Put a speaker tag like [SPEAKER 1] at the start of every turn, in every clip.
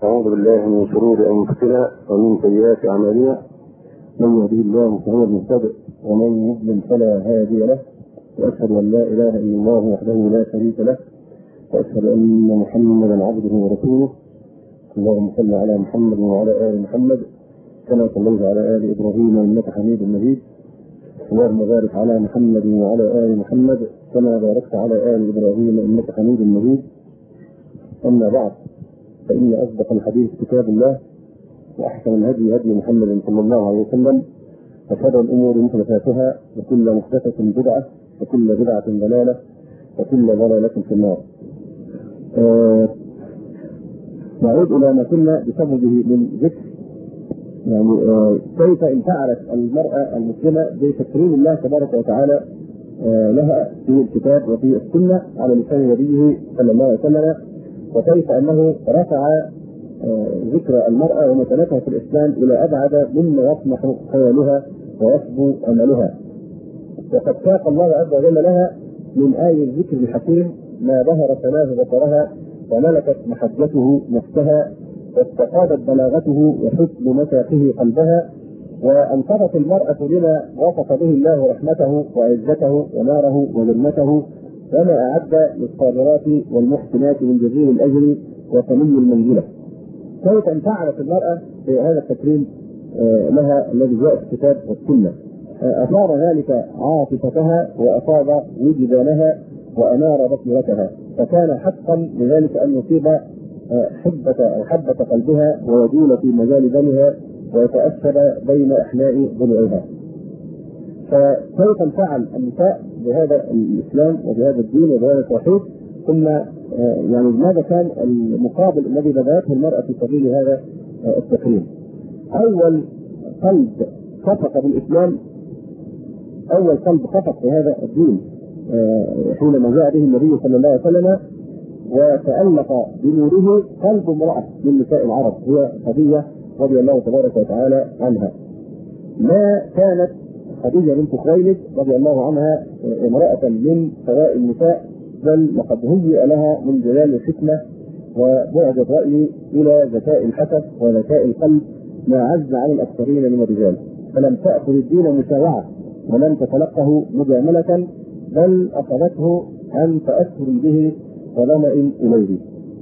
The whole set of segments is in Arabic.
[SPEAKER 1] أعوذ بالله من شرور أنفسنا ومن سيئات أعمالنا، من يهده الله فهو المهتدي ومن يضلل فلا هادي له، وأشهد أن لا إله إلا الله وحده لا شريك له، وأشهد أن محمدا عبده ورسوله. اللهم صل على محمد وعلى آل محمد كما صليت على آل إبراهيم إنك حميد مجيد. اللهم بارك على محمد وعلى آل محمد كما باركت على آل إبراهيم إنك حميد مجيد. أما بعد، فإن أصدق الحديث كتاب الله، وأحسن الهدي هدي محمد صلى الله عليه وسلم، وشر الأمور محدثاتها، وكل محدثة بدعة، وكل بدعة ضلالة، وكل ضلالة في النار. نعود إلى ما كنا بسببه من ذكر، يعني كيف انفعلت المرأة المسلمة بتكريم الله تبارك وتعالى لها في الكتاب وفي السنة على لسان نبيه صلى الله عليه وسلم، وكيف أنه رفع ذكر المرأة ومكانتها في الإسلام إلى أبعد مما يطمح خيالها ويصبو أملها. وقد ساق الله عز وجل لها من آي الذكر الحكيم ما ظهر سماه بصرها، وملكت محجته نفسها، واستقادت بلاغته وحسن مساقه قلبها، وانقذت المرأة لما وصف به الله رحمته وعزته وناره وجنته، وما أعد للصابرات والمحسنات من جزيل الأجر وثمن المنزلة. كيف انفعلت المرأة في هذا التكريم لها الذي جاء في الكتاب والسنة؟ أثار ذلك عاطفتها وأصاب وجدانها وأنار بصيرتها، فكان حقا لذلك أن يصيب حبة قلبها ويجول في مجال دمها ويتأثر بين أحناء ضلوعها. فكيف انفعل النساء بهذا الإسلام وبهذا الدين وبهذا التوحيد؟ ثم يعني ماذا كان المقابل الذي بدأته المرأة في سبيل هذا التكريم؟ أول قلب خفق بالإسلام، أول قلب خفق في هذا الدين حينما جاء به النبي صلى الله عليه وسلم وتألق بنوره قلب امرأة من نساء العرب، هي خديجة رضي الله تبارك وتعالى عنها. ما كانت خديجة بنت خويلد رضي الله عنها امرأة من سواء النساء، بل لقد هيئ لها من جلال الحكمة وبعد الرأي إلى ذكاء الحسب وذكاء القلب ما عز عن الأكثرين من الرجال، فلم تأخذ الدين مساوعة ولم تتلقه مجاملة، بل أخذته عن تأثر به وظمأ إليه.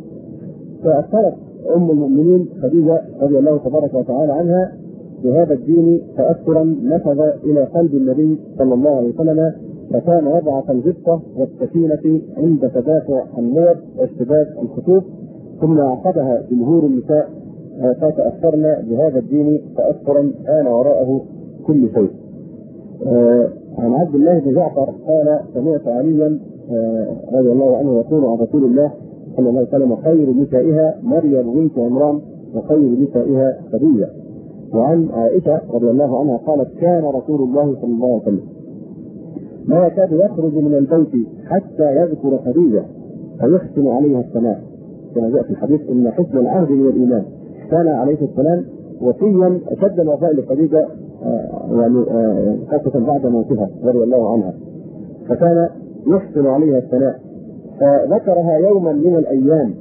[SPEAKER 1] فأثرت أم المؤمنين خديجة رضي الله تبارك وتعالى عنها بهذا الدين تأثرا نفذ إلى قلب النبي صلى الله عليه وسلم، فكان يضع الغبطة والسكينة عند تدافع النور واشتباك الخطوط، ثم عقدها جمهور النساء فتأثرن بهذا الدين تأثرا كان وراءه كل شيء. عن عبد الله بن جعفر قال: سمعت عليا رضي الله عنه يقول عن رسول الله صلى الله عليه وسلم: خير نسائها مريم بنت عمران وخير نسائها خديجة. وعن عائشة رضي الله عنها قالت: كان رسول الله صلى الله عليه وسلم ما يكاد يخرج من البيت حتى يذكر خديجة فيحسن عليها الثناء، كما جاء في الحديث ان حسن العهد من الإيمان. كان عليه السلام وصيا اشد الوفاء لخديجة يعني خاصة بعد موتها رضي الله عنها، فكان يحسن عليها الثناء. فذكرها يوما من الأيام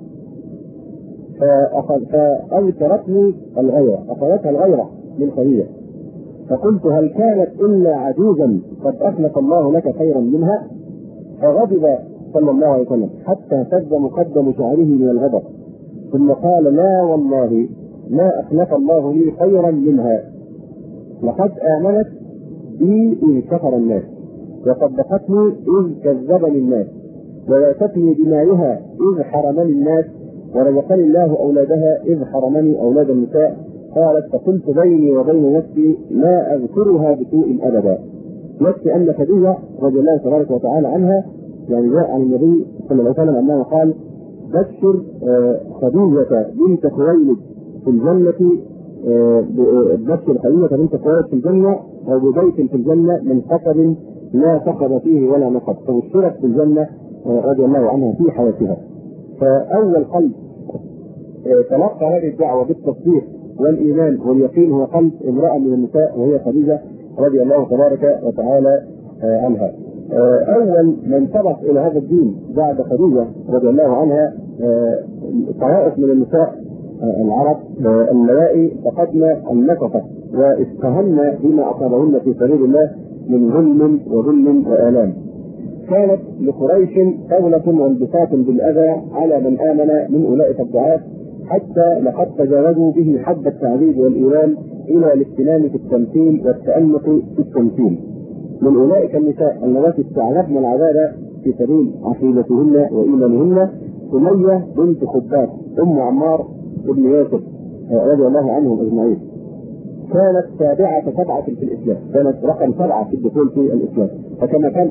[SPEAKER 1] فأذكرتني الغيرة، أخذتها الغيرة من خديجة، فقلت: هل كانت إلا عجوزا قد أخلق الله لك خيرا منها؟ فغضب صلى الله عليه وسلم حتى اهتز مقدم شعره من الغضب، ثم قال: لا والله ما أخلق الله لي خيرا منها، لقد آمنت بي إذ كفر الناس، وصدقتني إذ كذبني الناس، وواتتني بمالها إذ حرمني الناس، ورزقني الله أولادها إذ حرمني أولاد النساء. قالت: فقلت بيني وبين نفسي لا أذكرها بسوء أبدا. نفسي أن خديجة رضي الله تبارك وتعالى عنها، يعني جاء عن النبي صلى الله عليه وسلم أنه قال: بشر خديجة بنت خويلد في الجنة، بشر خديجة بنت خويلد في الجنة أو ببيت في الجنة من قصب لا فقد فيه ولا نقب، فبشرت في الجنة رضي الله عنها في حياتها. فأول قلب تلقى هذه الدعوة بالتصديق والإيمان واليقين هو قلب امرأة من النساء، وهي خديجة رضي الله تبارك وتعالى عنها. أول من سبق إلى هذا الدين بعد خديجة رضي الله عنها طوائف من النساء العرب اللوائي فقدنا النفقة واستهنا بما أصابهن في سبيل الله من ظلم وذل وآلام. كانت لقريش دولة وانبساط بالأذى على من آمن من أولئك الدعاة، حتى لقد تجاوزوا به حد التعذيب والإيمان إلى الاهتمام في التمثيل والتأنق في التمثيل. من أولئك النساء اللواتي استعرضن العذاب في سبيل عقيدتهن وإيمانهن سمية بنت خباب أم عمار ابن ياسر رضي الله عنهم أجمعين. كانت سابعة 7 في الإسلام، كانت رقم 7 في الدخول في الإسلام. فكما كان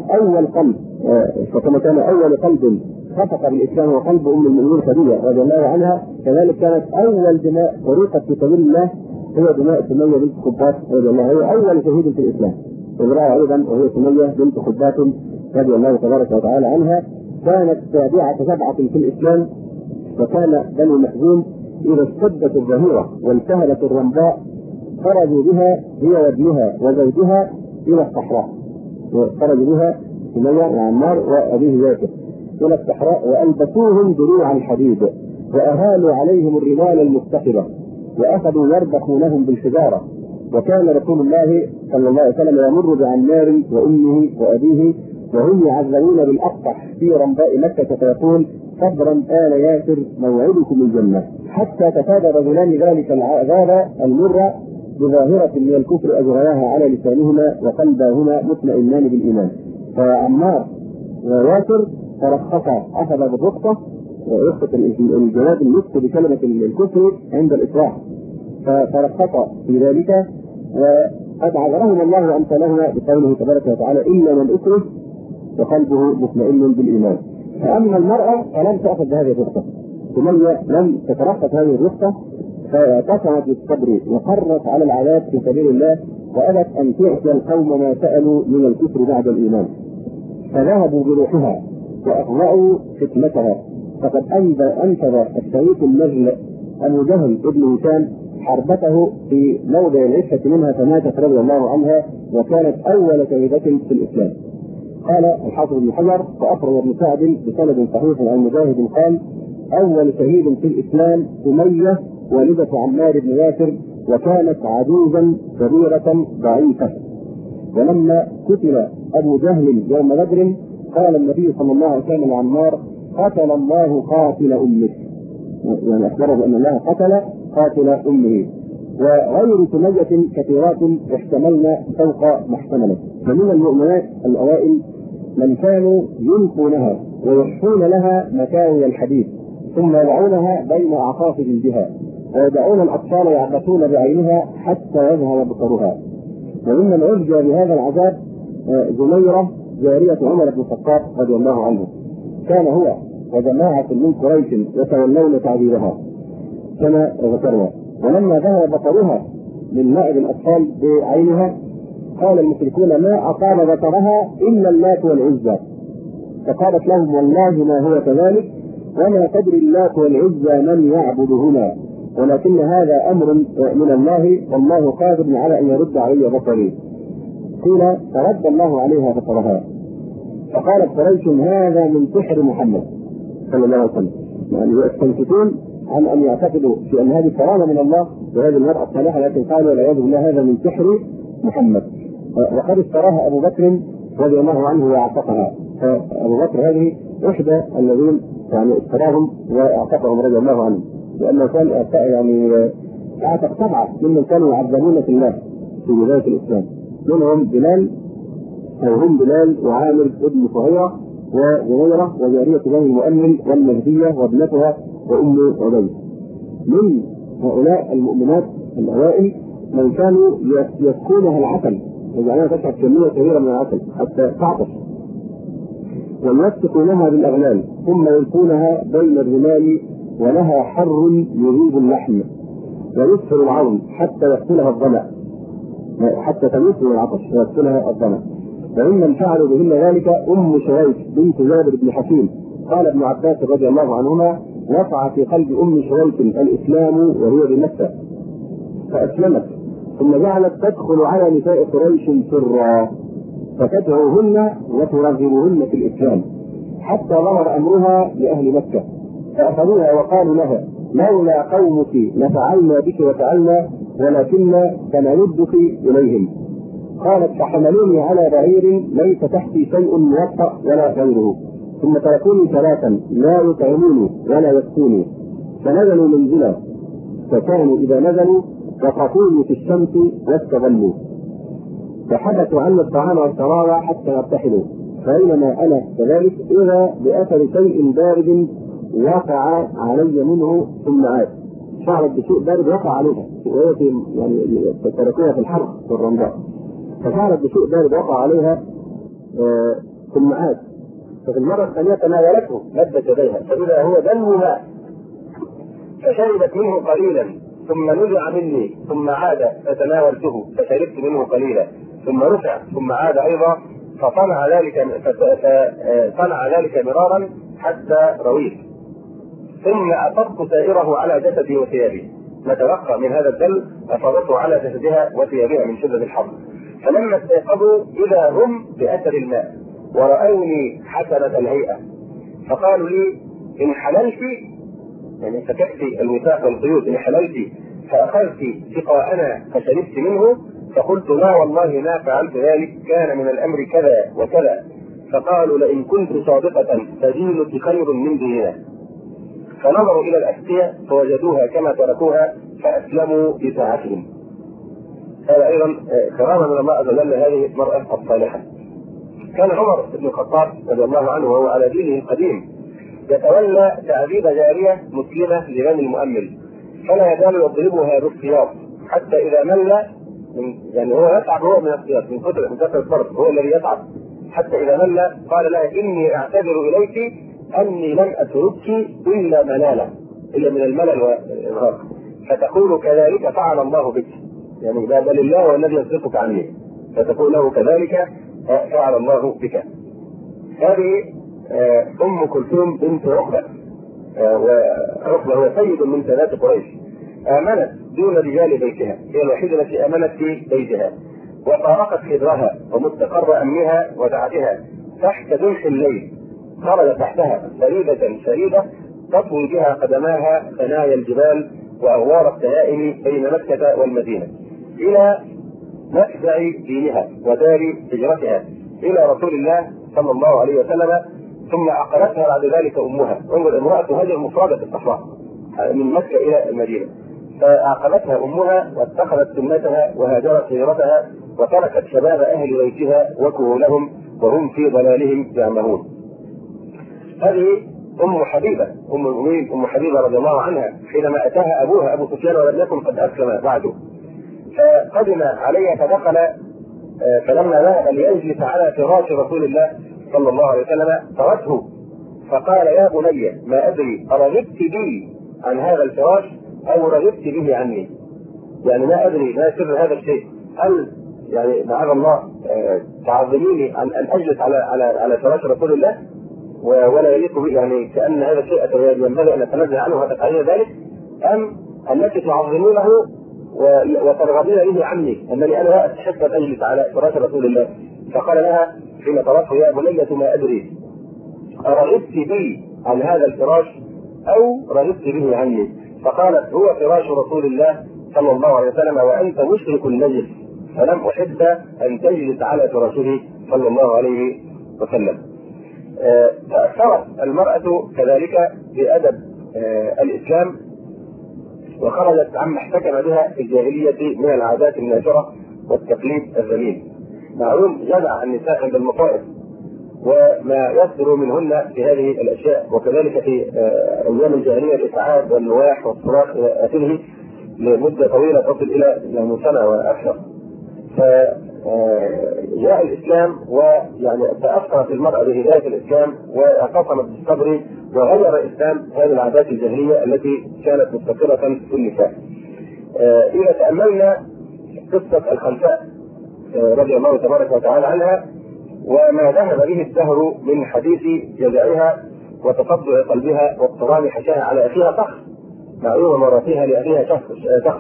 [SPEAKER 1] أول قلب خفق بالإسلام وقلب أم المؤمنين خديجة رضي الله عنها، كذلك كانت أول دماء طريقة في سبيل الله هي دماء سمية بنت خباب رضي الله عنها، هي أول شهيد في الإسلام. امرأة أيضا وهي سمية بنت خباب رضي الله تبارك وتعالى عنها. كانت سابعة 7 في الإسلام. وكان بنو مخزوم إذا اشتدت الظهيرة وانتهلت الرمضاء خرجوا بها هي وابنها وزوجها إلى الصحراء، خرجوا بها سمية وعمار وأبيه ياسر إلى الصحراء وألبسوهم دروع الحديد وأهالوا عليهم الرمال المفتقرة وأخذوا يربخونهم بالحجارة. وكان رسول الله صلى الله عليه وسلم يمر بعمار وأمه وأبيه وهم يعذبون بالأقطح في رمضاء مكة فيقول: صبرا آل ياسر موعدكم الجنة، حتى تفادى رجلان ذلك العذاب المر بظاهرة من الكفر أجرياها على لسانهما وقلباهما مطمئنان بالإيمان. فعمار وياسر ترخصا، أخذ بالرخصة ورخصة الجواب النطق بكلمة الكفر عند الإصلاح، فترخصا في ذلك. وقد عذرهم الله وأمثالهما بقوله تبارك وتعالى: إلا من أكره وقلبه مطمئن بالإيمان. فأما المرأة فلم تأخذ بهذه الرخصة، سمية لم تترخص هذه الرخصة، فاعتصمت بالصبر وقرت على العذاب في سبيل الله وأبت أن تعطي القوم ما سألوا من الكفر بعد الإيمان. فذهبوا بروحها وأخضعوا فتنتها. فقد أنفذ الشريك النجل أبو جهل ابن هشام حربته في موضع العشة منها فماتت رضي الله عنها، وكانت أول شهيدة في الإسلام. قال الحافظ بن حجر: فأخرج ابن سعد بسند صحيح عن مجاهد قال: أول شهيد في الإسلام سمية والدة عمار بن ياسر، وكانت عجوزا كبيرة ضعيفة. ولما قتل أبو جهل يوم بدر قال النبي صلى الله عليه وسلم لعمار: قتل الله قاتل أمك، يعني أخبره بأن الله قاتل أمه. وغير سمية كثيرات احتملن فوق ما احتملت. فمن المؤمنات الأوائل من كانوا ينقونها ويحفون لها مكاوي الحديد ثم يضعونها بين أعقاف جلدها ويدعون الأطفال يعبثون بعينها حتى يذهب بصرها. وممن عرج بهذا العذاب زميرة جارية عمر بن الخطاب رضي الله عنه، كان هو وجماعة من قريش يتولون تعذيبها كما ذكرنا. ولما ذهب بصرها من لعب الأطفال بعينها قال المشركون: ما أصاب بصرها إلا اللات والعزى. فقالت لهم: والله ما هو كذلك، وما تدري اللات والعزى من يعبدهما، ولكن هذا أمر من الله والله قادر على أن يرد علي بصري. قيل: فرد الله عليها بصرها. فقالت قريش: هذا من سحر محمد صلى الله عليه وسلم، يعني يستنكفون عن أن يعتقدوا في أن هذه كرامة من الله وهذه المرأة الصالحة، لكن قالوا والعياذ بالله هذا من سحر محمد. وقد اشتراها أبو بكر رضي الله عنه واعتقها. فأبو بكر هذه إحدى الذين يعني اشتراهم واعتقهم رضي الله عنه، لأنه كان يعني اعتق 7 ممن كانوا يعذبون في الله في بداية الإسلام، منهم بلال أو هم بلال وعامر ابن صهيرة وزميرة وجارية بني المؤمن والمهدية وابنتها وأم عبيد. من هؤلاء المؤمنات الأوائل من كانوا يسكونها العسل، يجعلونها تشرب كمية كبيرة من العسل حتى تعطش، ويمسكونها بالأغلال ثم يلقونها بين الرمال ولها حر يذيب اللحم ويسفر العظم حتى يقتلها الظمأ، حتى تموت من العطش ويقتلها الظمأ. وممن فعلوا بهن ذلك أم شريك بنت جابر بن حكيم. قال ابن عباس رضي الله عنهما: وقع في قلب أم شريك الإسلام وهي بمكة فأسلمت، ثم جعلت تدخل على نساء قريش سرا فتدعوهن وترغبهن في الإسلام، حتى ظهر أمرها لأهل مكة فأخذوها وقالوا لها: لولا قومك لفعلنا بك وفعلنا ولكننا سنردك إليهم. قالت فحملوني على بعير ليس تحتي شيء موطأ ولا غيره، ثم تركوني 3 لا يطعموني ولا يسقوني، فنزلوا منزلا، فكانوا إذا نزلوا وقفوني في الشمس واستظلوا، فحدثوا عنا الطعام والشراب حتى يرتحلوا، فبينما أنا كذلك إذا بأثر شيء بارد وقع علي منه ثم عاد. شعرت بشيء بارد وقع عليها وهي يعني تركوها في الحر في الرمضاء، فشعرت بشيء بارد وقع عليها ثم عاد. ففي المرة الثانية تناولته مدت يديها فإذا هو دم ماء، فشربت منه قليلا ثم نزع مني ثم عاد فتناولته فشربت منه قليلا ثم رفع ثم عاد أيضا، فصنع ذلك مرارا حتى رويت، ثم أفضت سائره على جسدي وثيابي، ما تبقى من هذا الدم أفضته على جسدها وثيابها من شدة الحر. فلما استيقظوا إذا هم بأثر الماء ورأوني حسنة الهيئة، فقالوا لي إن حللت، يعني فكأت الوثاق والقيود، إن حللت فأخذت سقاءنا فشربت منه، فقلت لا والله ما فعلت ذلك، كان من الأمر كذا وكذا. فقالوا لئن كنت صادقة فدينك خير من ديننا. فنظروا إلى الأسقية فوجدوها كما تركوها فأسلموا بساعتهم. هذا أيضا كرامة من الله عز وجل هذه المرأة الصالحة. كان عمر بن الخطاب رضي الله عنه وهو على دينه القديم يتولى تعذيب جارية مسلمة لبني المؤمل، فلا يزال يضربها بالسياط حتى إذا مل، يعني هو يتعب هو من السياط من كثرة الضرب، هو الذي يتعب، حتى إذا مل قال لها إني أعتذر إليك أني لم أتركك إلا ملالا، إلا من الملل والإرهاق، فتقول كذلك فعل الله بك، يعني بل الله والذي يصرفك عني، فتقول له كذلك فعل الله بك. هذه أم كلثوم بنت عقبة، وعقبة هو سيد من سادات قريش، آمنت دون رجال بيتها، هي الوحيدة التي آمنت في بيتها، وفارقت حجرها ومستقر أمنها ودعتها تحت جنح الليل، خرج تحتها فريدة شريدة تطوي بها قدماها ثنايا الجبال وأغوار التهائم بين مكة والمدينة، إلى مفزع دينها ودار هجرتها إلى رسول الله صلى الله عليه وسلم، ثم عقلتها بعد ذلك أمها. انظر، امرأة هاجر مفردة في الصحراء من مكة إلى المدينة، فعقلتها أمها واتخذت سنتها وهاجرت هجرتها وتركت شباب أهل بيتها وكهولهم وهم في ضلالهم يعمهون. هذه أم حبيبة، أم المؤمنين أم حبيبة رضي الله عنها، حينما أتاها أبوها أبو سفيان ولم يكن قد أسلم بعده، فقدم عليها فدخل، فلما ذهب ليجلس على فراش رسول الله صلى الله عليه وسلم فرته، فقال يا بني ما أدري أرغبت بي عن هذا الفراش أو رغبت به عني، يعني ما أدري ما سر هذا الشيء، هل يعني معاذ الله تعظميني عن أن أجلس على فراش رسول الله ولا يليق به، يعني كأن هذا الشيء ينبغي أن أتنزه عنه وتفعلين ذلك، أم أنك تعظمونه وترغبين به عني أنني أنا لا أستحق أن أجلس على فراش رسول الله. فقال لها حين تركه يا بنية ما أدري أرغبت بي عن هذا الفراش أو رغبت به عني؟ فقالت هو فراش رسول الله صلى الله عليه وسلم وأنت مشرك النجس، فلم أحب أن تجلس على فراشه صلى الله عليه وسلم. تأثرت المرأة كذلك بأدب الإسلام وخرجت عما احتكم بها في الجاهلية من العادات النافرة والتقليد الذميم. معلوم جمع النساء عند المصائب وما يصدر منهن في هذه الأشياء، وكذلك في أيام الجاهلية الإسعاد والنواح والصراخ إلى آخره لمدة طويلة تصل إلى سنة وأكثر. فجاء الإسلام ويعني تأثرت المرأة بهداية الإسلام واعتصمت بالصبر وغير الإسلام هذه العادات الجاهلية التي كانت مستقرة في النساء. إذا تأملنا قصة الخلفاء رضي الله تبارك وتعالى عنها وما ذهب به الدهر من حديث جزائها وتصدع قلبها واضطرام حشاها على أخيها شخص، معلومة مراتيها لأخيها شخص،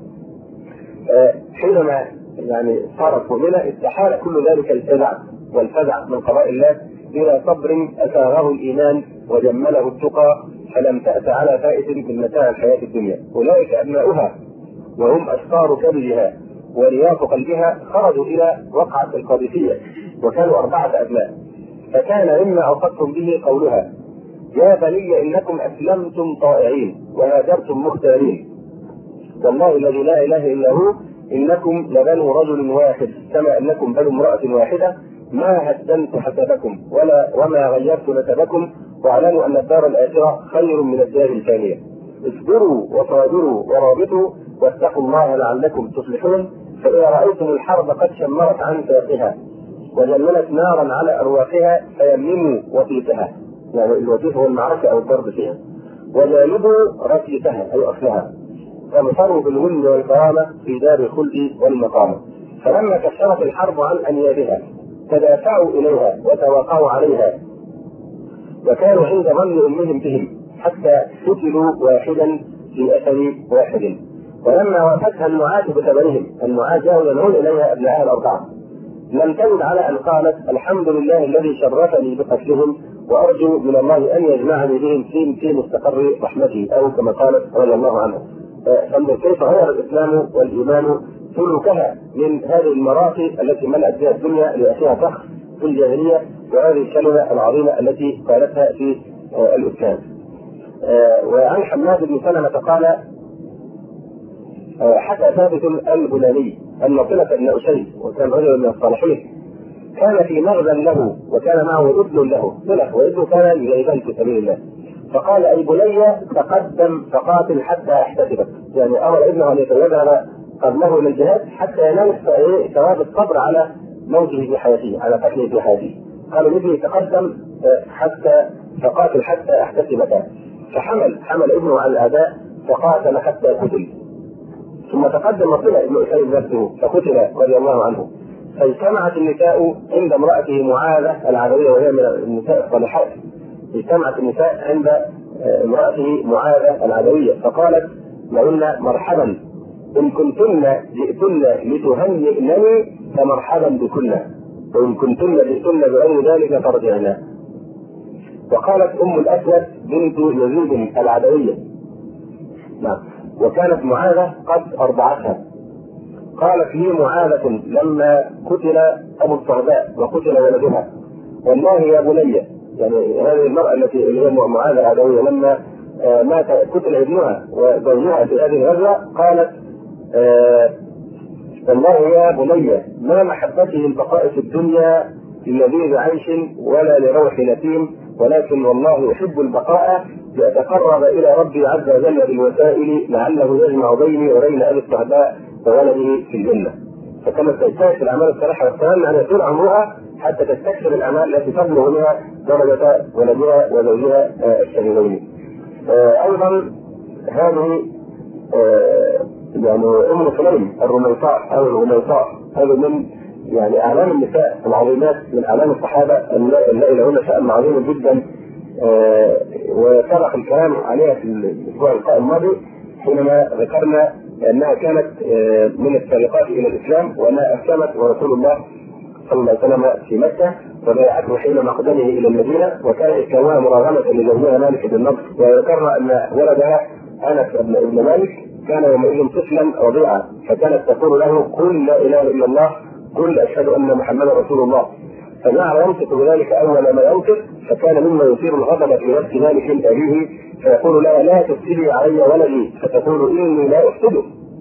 [SPEAKER 1] حينما يعني صارت مؤمنة استحال كل ذلك الفزع والفزع من قضاء الله إلى صبر أثاره الإيمان وجمله التقى فلم تأت على فائت من متاع الحياة الدنيا. أولئك أبناؤها وهم أشقار كبدها ورياض قلبها خرجوا إلى وقعة القادسية وكانوا 4 أبناء. فكان مما أوصتهم به قولها: يا بني إنكم أسلمتم طائعين وهاجرتم مختارين، والله الذي لا إله إلا هو إنكم لبنو رجل واحد كما أنكم بنو امرأة واحدة، ما هدمت حسبكم وما غيرت نسبكم، واعلموا أن الدار الآخرة خير من الدار الثانية. اصبروا وصابروا ورابطوا واتقوا الله لعلكم تصلحون، فإذا رأيتم الحرب قد شمرت عن ساقها وجللت نارا على أرواحها فيمموا وطيفها، يعني الوطيف هو المعركة أو الضرب فيها، وجانبوا ركيتها أي أصلها، فابصروا بالغل والكرامة في دار الخلد والمقامة. فلما كشفت الحرب عن أنيابها تدافعوا إليها وتوقعوا عليها، وكانوا عند ظن أمهم بهم حتى قتلوا واحدا في أثر واحد. ولما وافتها النعاة بثمنهم، النعاة جاءوا يدعون إليها أبنائها ال4، لم تجد على أن قالت: الحمد لله الذي شرفني بقتلهم وأرجو من الله أن يجمعني بهم في مستقر رحمته، أو كما قالت رضي الله عنها. فانظر كيف غير الإسلام والإيمان سلوكها من هذه المراقي التي ملأت بها الدنيا لأخيها فخر في الجاهلية، وهذه الكلمة العظيمة التي قالتها في الإسلام. وعن حماد بن سلمة قال: حكى ثابت البناني أن طلة بن أسيد، وكان رجل من الصالحين، كان في مغزى له وكان معه ابن له، طلة وابنه كان يجاهدان في سبيل الله، فقال: أي بني تقدم فقاتل حتى احتسبك، يعني أمر ابنه أن يتوجه قبله إلى الجهاد حتى ينال ثواب الصبر على موته في حياته، على قتله في حياته. قال ابني تقدم حتى فقاتل حتى احتسبك، فحمل ابنه على الأعداء فقاتل حتى قتل، ثم تقدم طلع ابن أسيد نفسه فقتل رضي الله عنه. فاجتمعت النساء عند امرأته معاذة العدوية، وهي من النساء الصالحات. اجتمعت النساء عند امرأته معاذة العدوية فقالت لهن: مرحبا، إن كنتن جئتن لتهنئنني فمرحبا بكن، وإن كنتن جئتن بغير ذلك فارجعنا. وقالت أم الأسود بنت يزيد العدوية، وكانت معاذة قد أرضعتها، قالت لي معاذة لما قتل أبو الصهباء وقتل ولدها: والله يا بني، يعني هذه المرأة التي هي معاذة العدوية لما مات قتل ابنها وزوجها في هذه الغزوة، قالت: والله يا بني ما محبتي للبقاء في الدنيا للذيذ عيش ولا لروح نسيم، ولكن والله يحب البقاء لأتقرب إلى ربي عز وجل بالوسائل لعله يجمع بيني وبين أبي الصهباء وولده في الجنة. فكانت تجتهد في الأعمال الصالحة والسلام أن يطول عمرها حتى تستكثر الأعمال التي تبلغ منها درجة ولدها وزوجها الشريفين. أيضا هذه يعني أم سليم الرميطاء أو الرميطاء، هذا من يعني أعلام النساء العظيمات من أعلام الصحابة اللائي لهن شأن عظيم جدا، وسبق الكلام عليها في الأسبوع الماضي حينما ذكرنا أنها كانت من السابقات إلى الإسلام، وأنها أسلمت ورسول الله صلى الله عليه وسلم في مكة وبايعته حين مقدمه إلى المدينة، وكان إسلامها مراغمة لزوجها مالك بن نضر. وذكرنا أن ولدها أنس بن مالك كان يومئذ طفلا رضيعا، فكانت تقول له: قل لا إله إلا الله، قل أشهد أن محمدا رسول الله. فجعل ينطق بذلك أول ما ينطق، فكان مما يثير الغضب في نفس مالك أبيه، فيقول لها: لا تفسدي علي ولدي، فتقول: إني لا أفسده.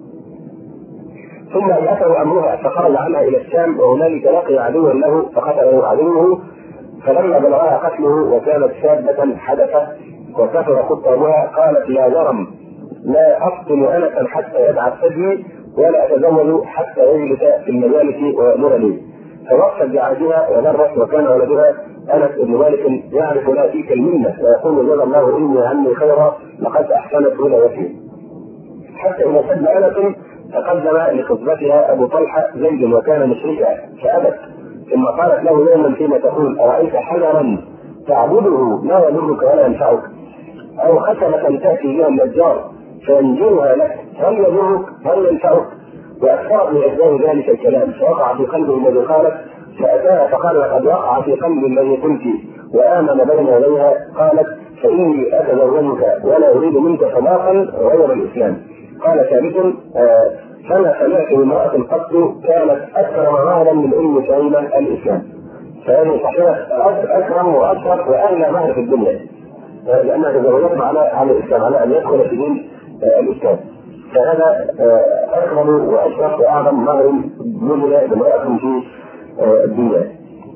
[SPEAKER 1] ثم أتوا أمرها فخرج عنها إلى الشام، وهنالك لقي عدوا له فقتله عدوه، فلما بلغها قتله وكانت شابة حدثت وكثر خطابها قالت: لا جرم، لا أفطن أنسا حتى يدعى الثدي، ولا أتزوج حتى يجلس في المجالس ويأمرني. فوقفت بعهدها وذرت، وكان ولدها أنس بن مالك يعرف لا فيك المنة ويقول: جزا الله إني عني خيرا لقد أحسنت وجهي. حتى إذا سد أنس تقدم لخطبتها أبو طلحة زيد وكان مشركا فأبت، ثم قالت له يوما فيما تقول: أرأيت حجرا تعبده لا يضرك ولا ينفعك، أو خشبة تأتي بها النجار فينجرها لك، هل يضرك هل ينفعك؟ وأكثر من أجزاء ذلك الكلام، فوقع في قلبه الذي قالت، فأتاها فقال: لقد وقع في قلبي الذي قلت،
[SPEAKER 2] وآمن بين يديها قالت: فإني أتزوجك ولا أريد منك صداقا غير الإسلام. قال ثابت: فما سمعت بامرأة قط كانت أكرم مهرا من أم سليمة الإسلام. فهذه صحيحة أكرم وأشرف وأغلى مهر في الدنيا، لأنها تزوجت على الإسلام، على أن يدخل في دين الإسلام. فهذا أكرم وأشرف وأعظم مهر بذل لامرأة في الدنيا.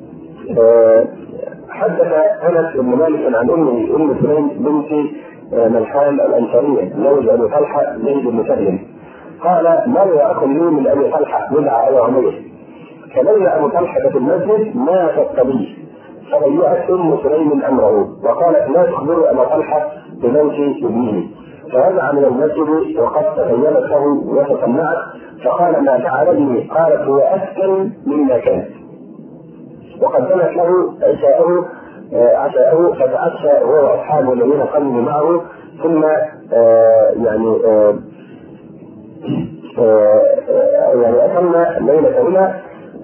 [SPEAKER 2] حدث أنس بن مالك عن أمه أم سليم بنت ملحان الأنصارية زوج أبي طلحة زيد بن سهل قال: مر أخ لي من أبي طلحة يدعى أبي عمير، فبين أبو طلحة في المسجد مات الصبي، فضيعت أم سليم أمره وقالت: لا تخبر أبا طلحة بموت ابنه. فرجع من المسجد وقد تخيلت له وتصنعت، فقال: ما فعلني؟ قالت: هو أسكن مما كان. وقدمت له عشاءه فتعشى هو واصحابه الذين قاموا معه، ثم يعني اتم ليلتهما.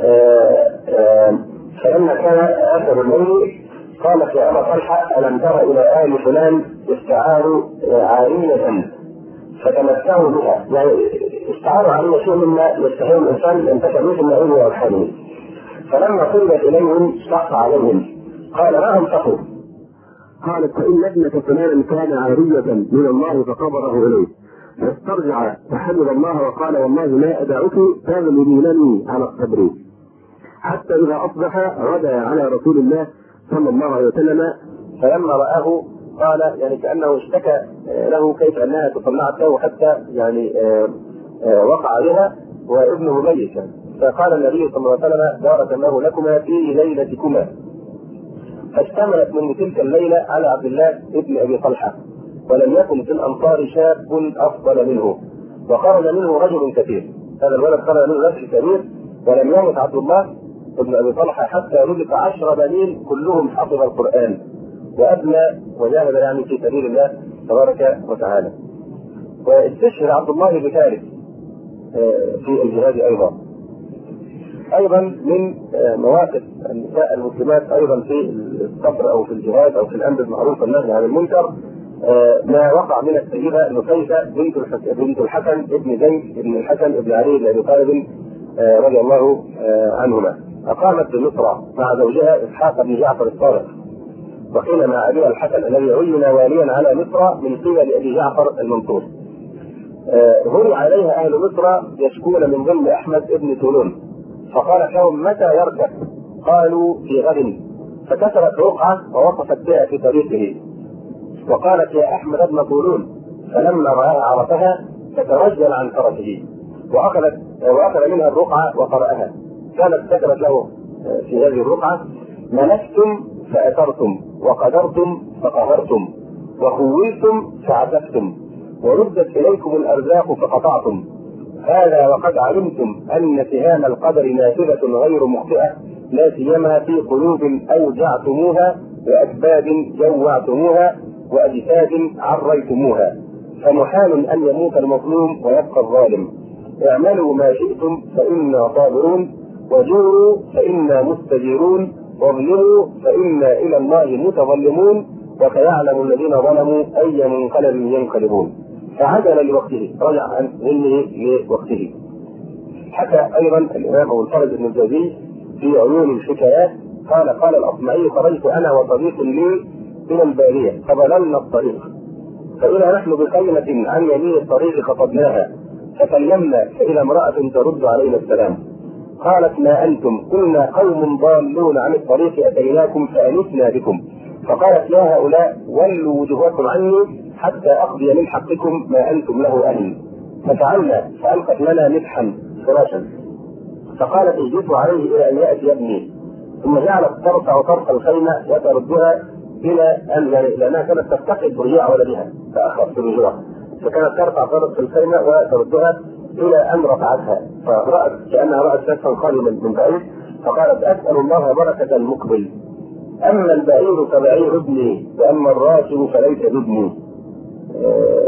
[SPEAKER 2] فلما كان اخر الليل قالت يا ابا طلحه: الم تر الى ال فلان استعاروا عاريه فتمتعوا بها؟ يعني استعاروا عاريه شيء مما يستحيل الانسان ان تكون مثل ما هو واصحابه. فلما قلت اليهم شق عليهم قال: ما انفقوا؟ قالت: فان ابنك فلان كان عاريه من الله فقبضه اليه، فاسترجع فحمد الله وقال: والله لا ادعك تغلبينني على الصبر. حتى اذا اصبح غدا على رسول الله صلى الله عليه وسلم، فلما رآه قال يعني كأنه اشتكى له كيف انها تطلعت له حتى يعني وقع بها وابنه ميت. فقال النبي صلى الله عليه وسلم: بارك الله لكما في ليلتكما. فاشتملت من تلك الليله على عبد الله ابن ابي طلحه، ولم يكن في الانصار شاب افضل منه، وخرج منه رجل كثير. هذا الولد خرج منه رجل كبير، ولم يمت عبد الله ابن ابي طلحه حتى رزق 10 بنين كلهم حفظ القران وابنى وجاهد يعني في سبيل الله تبارك وتعالى. واستشهد عبد الله بثالث في الجهاد ايضا من مواقف النساء المسلمات ايضا في الصبر او في الجهاد او في الامر بالمعروف والنهي عن المنكر ما وقع من السيده نفيسه بنت الحسن ابن زيد بن الحسن بن علي بن ابي طالب رضي الله عنهما. اقامت بمصر مع زوجها اسحاق بن جعفر الصادق، وقيل مع ابيها الحسن الذي عين واليا على مصر من قبل ابي جعفر المنصور. هرع عليها اهل مصر يشكون من ظل احمد ابن طولون، فقالت لهم: متى يركب؟ قالوا: في غد. فكسرت رقعه ووقفت بها في طريقه، وقالت: يا احمد ابن طولون. فلما راها عرفها فترجل عن فرسه واخذ منها الرقعه وقرأها. كانت كتبت له في هذه الرقعه: ملكتم فاثرتم، وقدرتم فقهرتم، وخولتم فعتفتم، وردت اليكم الارزاق فقطعتم. هذا وقد علمتم ان سهام القدر نافذه غير مخطئه، لا سيما في قلوب اوجعتموها، واكباد جوعتموها، واجساد عريتموها، فمحال ان يموت المظلوم ويبقى الظالم. اعملوا ما شئتم فانا صابرون، وجوروا فانا مستجيرون، واظلموا فانا الى الله متظلمون، وسيعلم الذين ظلموا اي منقلب ينقلبون. فعدل لوقته، رجع عن ظلمه لوقته. حكى ايضا الامام ابو الفرج بن الجوزي في عيون الحكايات قال الاصمعي: خرجت انا وصديق لي الى الباديه فضللنا الطريق، فاذا نحن بخيمه عن يمين الطريق خطبناها، فكلمنا فاذا امراه ترد علينا السلام. قالت: ما انتم؟ قلنا: قوم ضالون عن الطريق اتيناكم فانسنا بكم. فقالت: يا هؤلاء ولوا وجوهكم عني حتى اقضي من حقكم ما انتم له اهل. ففعلنا، فالقت لنا مدحا فراشا، فقالت: اجلسوا عليه الى ان ياتي ابني. ثم جعلت ترفع طرف الخيمه وتردها الى ان، لانها كانت تفتقد رجوع ولدها فاخذت الرجوع، فكانت ترفع طرف الخيمه وتردها الى ان رفعتها، فرات كانها رات شخصا خاليا من بعيد، فقالت: اسال الله بركه المقبل، اما البعير فبعير ابني، واما الراكب فليس ابني.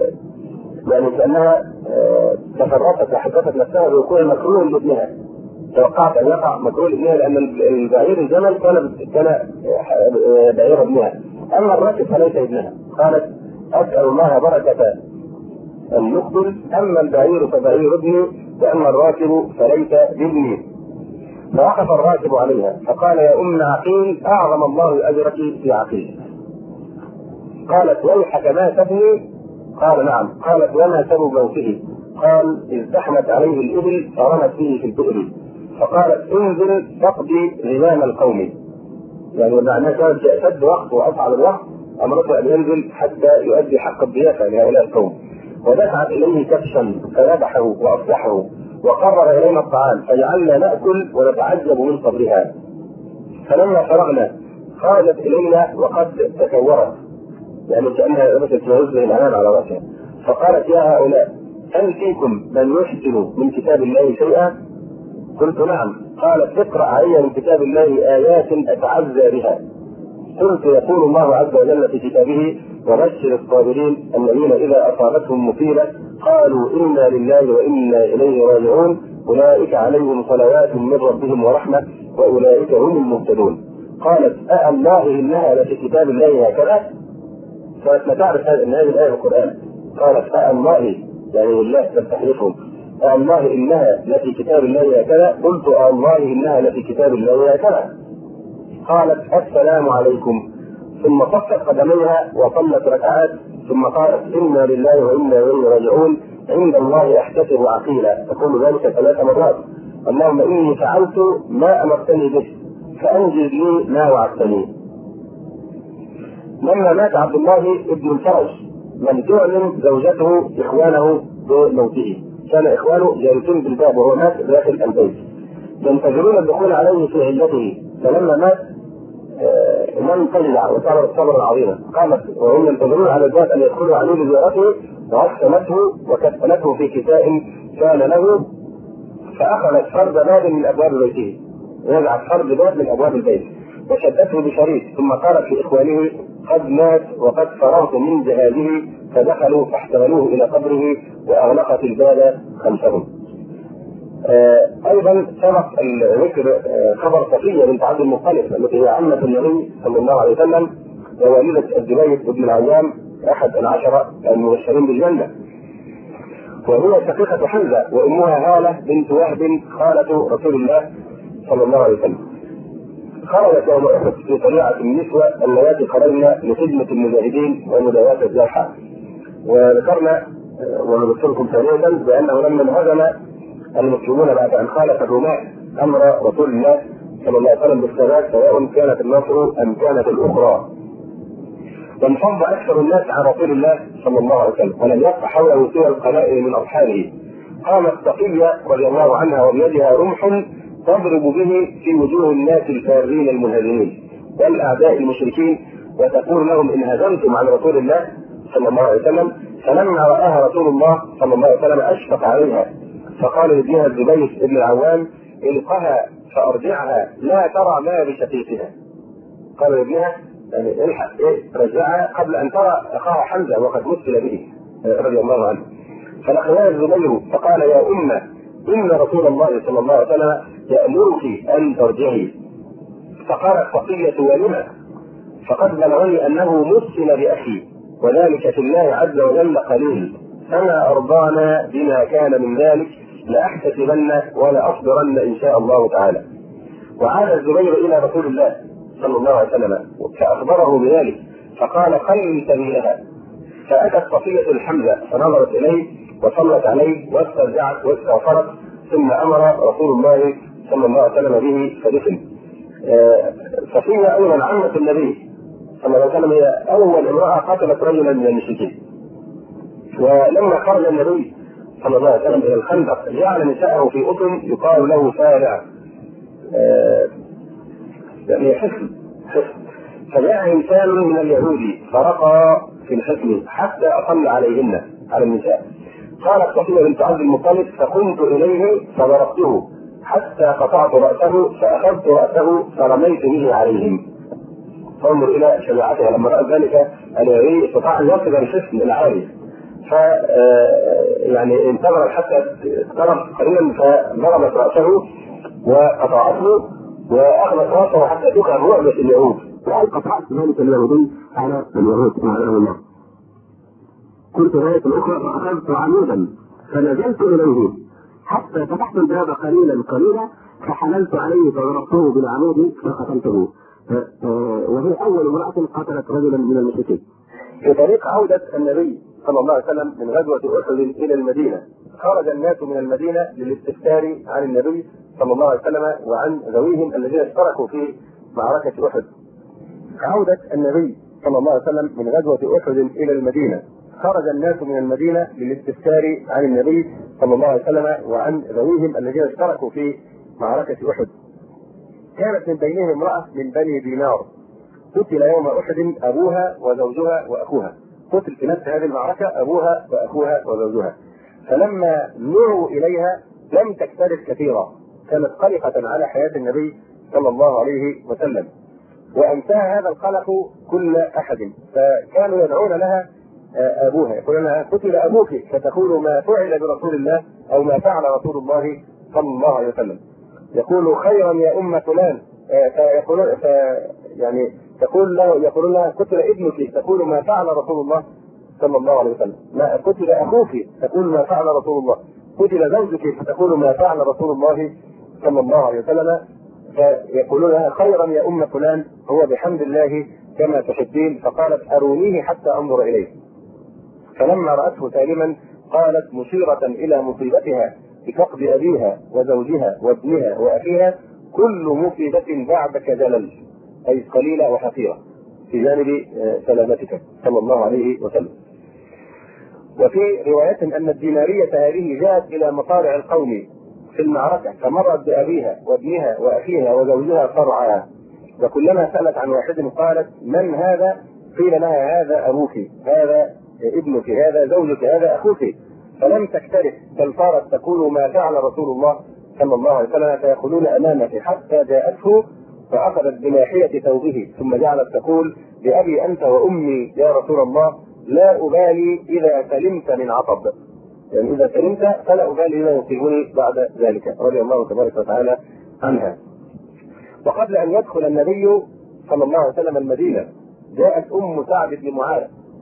[SPEAKER 2] يعني كانها تفرقت وحدثت نفسها بوقوع مكروه لابنها، توقعت ان يقع مجهول ابنها لان البعير الجمل كان بعير ابنها، اما الراكب فليس ابنها. قالت اسال الله بركه ان يقبل، اما البعير فبعير ابني واما الراكب فليس بابني. فوقف الراكب عليها فقال يا ام عقيل اعظم الله اجرك في عقيل. قالت ويحك ما تبني؟ قال نعم. قالت وما سبب موته؟ قال ازدحمت عليه الابل فرمت فيه في البئر، فقالت انزل تقضي غمام القوم، يعني معناه كانت اشد وقت واصعب الوقت امرته ان ينزل حتى يؤدي حق الضيافه لهؤلاء القوم. ودفعت اليه كبشا فذبحه واصلحه وقرب الينا الطعام فجعلنا ناكل ونتعجب من صبرها. فلما فرغنا خرجت الينا وقد تكورت، يعني كانها رمت توزع العنان على راسها، فقالت يا هؤلاء هل فيكم من يحسن من كتاب الله شيئا؟ قلت نعم. قالت اقرأ علي من كتاب الله آيات أتعزى بها. قلت يقول الله عز وجل في كتابه وبشر الصابرين الذين إذا أصابتهم مصيبة قالوا إنا لله وإنا إليه راجعون أولئك عليهم صلوات من ربهم ورحمة وأولئك هم المهتدون. قالت الله إنها لفي كتاب الله هكذا؟ فما تعرف أن هذه الآية في القرآن. قالت الله يعني الله تستحلفهم الله إنها لفي كتاب الله هكذا؟ قلت الله إنها لفي كتاب الله هكذا. قالت السلام عليكم، ثم صفت قدميها وصلت ركعات ثم قالت إنا لله وإنا إليه راجعون عند الله أحتسب عقيلا، تقول ذلك 3 مرات. اللهم إني فعلت ما أمرتني به فأنجز لي ما وعدتني. لما مات عبد الله ابن الفرج لم تعلم زوجته إخوانه بموته، كان إخوانه جالسين بالباب وهو مات داخل البيت ينتظرون الدخول عليه في علته، فلما مات لم تجزع وصبر صبرا عظيما، قامت وهم ينتظرون على الباب أن يدخلوا عليه لزيارته وغسلته وكفنته في كساء كان له، فأخذت فرد باب من أبواب بيته، نزعت فرد باب من أبواب البيت وشدته بشريط، ثم قالت لإخوانه قد مات وقد فرغت من جهازه، فدخلوا فاحتملوه إلى قبره وأغلقت الباب خلفهم. أيضا سبق ذكر خبر صفية بنت عبد المطلب التي هي عمة النبي صلى الله عليه وسلم ووالدة الزبير بن العوام أحد 10 المبشرين بالجنة، وهي شقيقة حمزة وأمها هالة بنت وهب خالة رسول الله صلى الله عليه وسلم. خرجت يوم أحد في طليعة النسوة اللواتي خرجن لخدمة المجاهدين ومداواة الجرحى، وذكرنا ونذكركم ثانية بأنه لما انهزم المسلمون بعد أن خالف الرماة أمر رسول الله صلى الله عليه وسلم بالثبات سواء كانت النصر أم كانت الأخرى، وانفض أكثر الناس عن رسول الله صلى الله عليه وسلم ولم يبق حوله سوى القبائل من أصحابه. قامت صفية رضي الله عنها وبيدها رمح تضرب به في وجوه الناس الفارين المهاجرين والأعداء المشركين وتقول لهم إن هزمتم عن رسول الله صلى الله عليه وسلم. فلما رآها رسول الله صلى الله عليه وسلم أشفق عليها فقال لابنها الزبير بن العوام القها فأرجعها لا ترى ما بشقيقها. قال لابنها يعني الحق رجعها قبل أن ترى أخاها حمزة وقد مثل به رضي الله عنه. فلقيها الزبير فقال يا أمة إن رسول الله صلى الله عليه وسلم يأمرك أن ترجعي. فقالت صفية ولما؟ فقد بلغني أنه مثل بأخي وذلك في الله عز وجل قليل، فما أرضانا بما كان من ذلك لأحتسبن ولأصبرن إن شاء الله تعالى. وعاد الزبير إلى رسول الله صلى الله عليه وسلم فأخبره بذلك فقال خل سبيلها. فأتت صفية الحمزة فنظرت إليه وصلت عليه واسترجعت واستغفرت، ثم أمر رسول الله صلى الله عليه وسلم به فدفن. صفية أيضا عمة النبي صلى الله عليه وسلم هي أول امرأة قتلت رجلا من المشركين. ولما خرج النبي صلى الله عليه وسلم إلى الخندق جعل نساءه في أطن يقال له فارع، يعني حصن. فجاء إنسان من اليهود فرقى في الحصن حتى أطل عليهن على النساء. قالت صفية بنت عبد المطلب فقمت إليه فضربته حتى قطعت رأسه فأخذت رأسه فرميت به عليهم. فانظر إلى شجاعتها لما رأى ذلك اليهودي استطاع أن يصل الحصن العالي، يعني انتظرت حتى اقترب قليلا فضربت رأسه وقطعته واخذت راسه حتى تكره رعبه اليهود، والقت راس ذلك اليهودي على اليهود سبحانه الله. كنت غايه اخرى فاخذت عمودا فنزلت اليه حتى فتحت الباب قليلا قليلا فحملت عليه فضربته بالعمود فقتلته، وهي اول امراه قتلت رجلا من المشركين. في طريق عوده النبي صلى الله عليه وسلم من غزوه احد الى المدينه، خرج الناس من المدينه للاستفسار عن النبي صلى الله عليه وسلم وعن ذويهم الذين اشتركوا في معركه احد. عوده النبي صلى الله عليه وسلم من غزوه احد الى المدينه، خرج الناس من المدينه للاستفسار عن النبي صلى الله عليه وسلم وعن ذويهم الذين اشتركوا في معركه احد. كانت من بينهم امراه من بني دينار، قتل يوم احد ابوها وزوجها واخوها، قتل في نفس هذه المعركه ابوها واخوها وزوجها. فلما نوعوا اليها لم تكترث كثيرا، كانت قلقه على حياه النبي صلى الله عليه وسلم، وانتهى هذا القلق كل احد، فكانوا يدعون لها ابوها، يقولون لها قتل ابوك، فتقول ما فعل برسول الله او ما فعل رسول الله صلى الله عليه وسلم. يقول خيرا يا ام فلان، يعني يقول لها قتل ابنك، تقول ما فعل رسول الله صلى الله عليه وسلم. ما قتل اخوك، تقول ما فعل رسول الله. قتل زوجك، فتقول ما فعل رسول الله صلى الله عليه وسلم. فيقولون لها خيرا يا ام فلان، هو بحمد الله كما تحبين. فقالت ارونيه حتى انظر اليه. فلما راته سالما قالت مشيره الى مصيبتها بفقد ابيها وزوجها وابنها واخيها: كل مصيبه بعدك جلل، اي قليله وحقيره في جانب سلامتك صلى الله عليه وسلم. وفي روايه ان الديناريه هذه جاءت الى مطالع القوم في المعركه، فمرت بابيها وابنها واخيها وزوجها صرعى، وكلما سالت عن واحد قالت من هذا؟ قيل لها هذا ابوك، هذا ابنك، هذا زوجك، هذا اخوك. فلم تكترث، بل صارت تقول ما فعل رسول الله صلى الله عليه وسلم، فيقولون امامك حتى جاءته فاخذت بناحيه ثوبه، ثم جعلت تقول بابي انت وامي يا رسول الله، لا ابالي اذا سلمت من عطب، يعني اذا سلمت فلا ابالي ما يصيبني بعد ذلك، رضي الله تبارك وتعالى عنها. وقبل ان يدخل النبي صلى الله عليه وسلم المدينه، جاءت ام سعد بن معاذ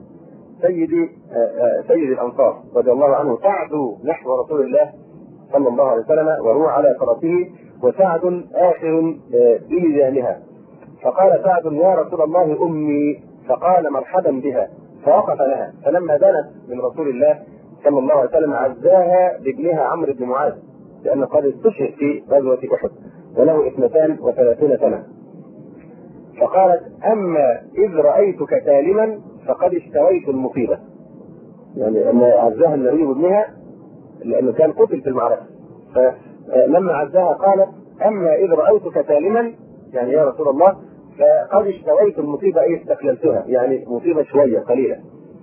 [SPEAKER 2] سيد الانصار رضي الله عنه تعدو نحو رسول الله صلى الله عليه وسلم وهو على فرسه، وسعد آخر بلجامها. فقال سعد يا رسول الله أمي، فقال مرحبا بها، فوقف لها. فلما دنت من رسول الله صلى الله عليه وسلم عزاها بابنها عمرو بن معاذ، لأنه قد استشهد في غزوة أحد وله 32 سنة. فقالت أما إذ رأيتك سالما فقد اشتريت المصيبة، يعني أن عزاها النبي بابنها لأنه كان قتل في المعركة. فلما عزاها قالت أما إذ رأيتك سالما، يعني يا رسول الله فقد اشتريت المصيبة، أي استقللتها، يعني مصيبة شوية قليلة.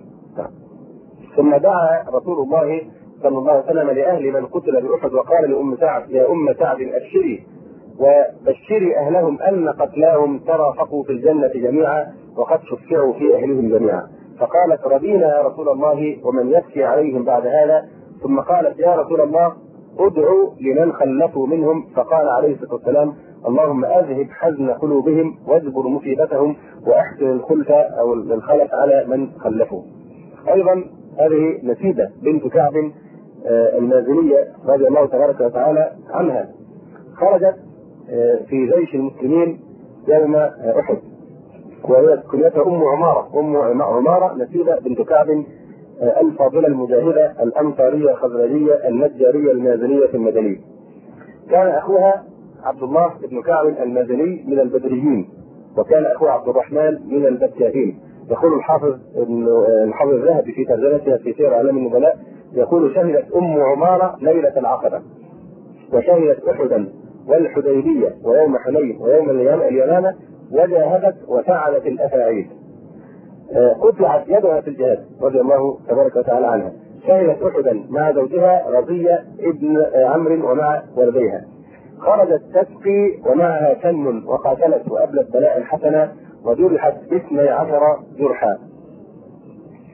[SPEAKER 2] ثم دعا رسول الله صلى الله عليه وسلم لأهل من قتل بأحد وقال لأم سعد يا أم سعد أبشري وبشري أهلهم أن قتلاهم ترافقوا في الجنة جميعا وقد شفعوا في أهلهم جميعا. فقالت رضينا يا رسول الله ومن يبكي عليهم بعد هذا. ثم قالت يا رسول الله ادعوا لمن خلفوا منهم، فقال عليه الصلاة والسلام اللهم أذهب حزن قلوبهم واجبر مصيبتهم وأحسن الخلف أو الخلف على من خلفوا. أيضا هذه نسيبة بنت كعب المازنية رضي الله تبارك وتعالى عنها، خرجت في جيش المسلمين يوم أحد، وهي كنيتها أم عمارة نسيبة بنت كعب الفاضلة المجاهدة الأنصارية الخزرجية النجارية المازنية المدنية. كان أخوها عبد الله بن كعب المازني من البدريين، وكان أخوها عبد الرحمن من البكاهين. يقول الحافظ الذهبي في ترجمتها في سير أعلام النبلاء، يقول شهدت أم عمارة ليلة العقبة، وشهدت أحدا والحديبية ويوم حنين ويوم اليمامة، وجاهدت وفعلت الأفاعيل. قطعت يدها في الجهاد رضي الله تبارك وتعالى عنها. شهدت أحدا مع زوجها رضية ابن عمرو ومع ولديها. خرجت تسقي ومعها سن، وقاتلت وأبلت بلاء حسنا وجرحت 12 جرحا.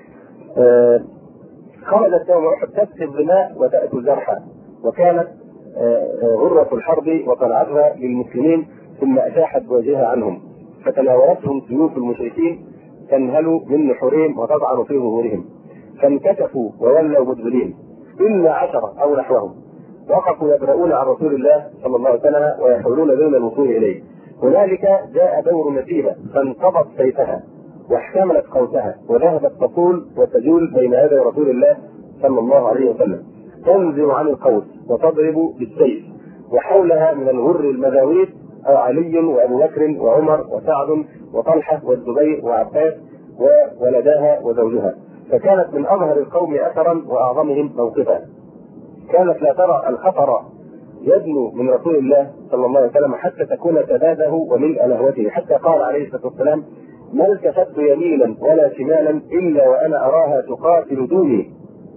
[SPEAKER 2] خرجت يوم أحد تسقي الظماء وتأتي الجرحى، وكانت غرة الحرب وطلعتها للمسلمين ثم أشاحت بوجهها عنهم، فتناولتهم سيوف المشركين تنهل من نحورهم وتطعن في ظهورهم، فانكشفوا وولوا مدبرين إلا 10 أو نحوهم، وقفوا يدرؤون عن رسول الله صلى الله عليه وسلم ويحاولون دون الوصول إليه. هنالك جاء دور نسيبة فانقضت سيفها واحتملت قوسها وذهبت تطول وتجول بين يدي رسول الله صلى الله عليه وسلم، تنزل عن القوس وتضرب بالسيف، وحولها من الغر المذاويد علي وابو بكر وعمر وسعد وطلحه والزبير وعباس وولداها وزوجها، فكانت من اظهر القوم اثرا واعظمهم موقفا. كانت لا ترى الخطر يدنو من رسول الله صلى الله عليه وسلم حتى تكون سداده وملء لهوته، حتى قال عليه الصلاه والسلام: ما التفت يمينا ولا شمالا الا وانا اراها تقاتل دوني.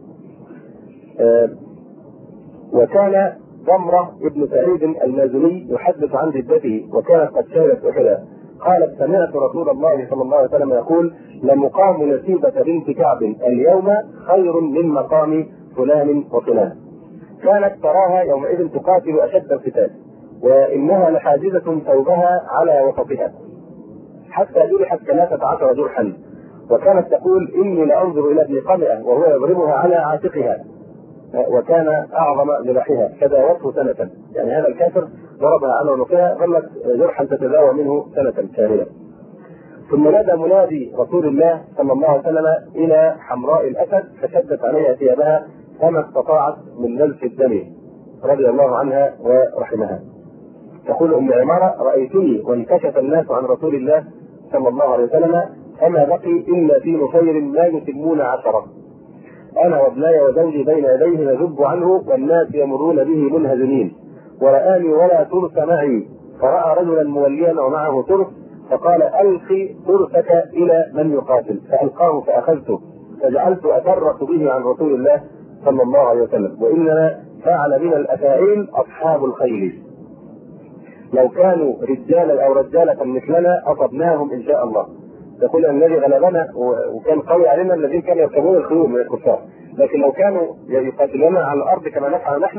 [SPEAKER 2] وكان ضمرة ابن سعيد المازني يحدث عن جدته وكانت قد شهدت أحدا، قالت: سمعت رسول الله صلى الله عليه وسلم يقول: لمقام نسيبة بنت كعب اليوم خير من مقام فلان وفلان. كانت تراها يومئذ تقاتل أشد القتال، وإنها لحاجزة ثوبها على وسطها حتى جرحت 13 جرحا، وكانت تقول: إني لأنظر إلى ابن قمئة وهو يضربها على عاتقها، وكان أعظم جرحها فداوته سنة، يعني هذا الكافر ضربها على عنقها ظلت جرحا تتداوى منه سنة كاملة. ثم نادى منادي رسول الله صلى الله عليه وسلم إلى حمراء الأسد فشدت عليها ثيابها فما استطاعت من نزف الدم رضي الله عنها ورحمها. تقول أم عمارة: رأيتني وانكشف الناس عن رسول الله صلى الله عليه وسلم فما بقي إلا في نفير ما يتمون 10، أنا وابناي وزوجي بين يديه نذب عنه والناس يمرون به منهزمين، ورآني ولا ترس معي، فرأى رجلا موليا ومعه ترس فقال: ألقي ترسك إلى من يقاتل، فألقاه فأخذته فجعلت أترك به عن رسول الله صلى الله عليه وسلم. وإنما فعل من الأفاعيل أصحاب الخيل، لو كانوا رجالا أو رجالة مثلنا أصبناهم إن شاء الله. يقول: الذي غلبنا وكان قوي علينا الذين كانوا يركبون الخيول من الكفار، لكن لو كانوا يقاتلون على الارض كما نفعل نحن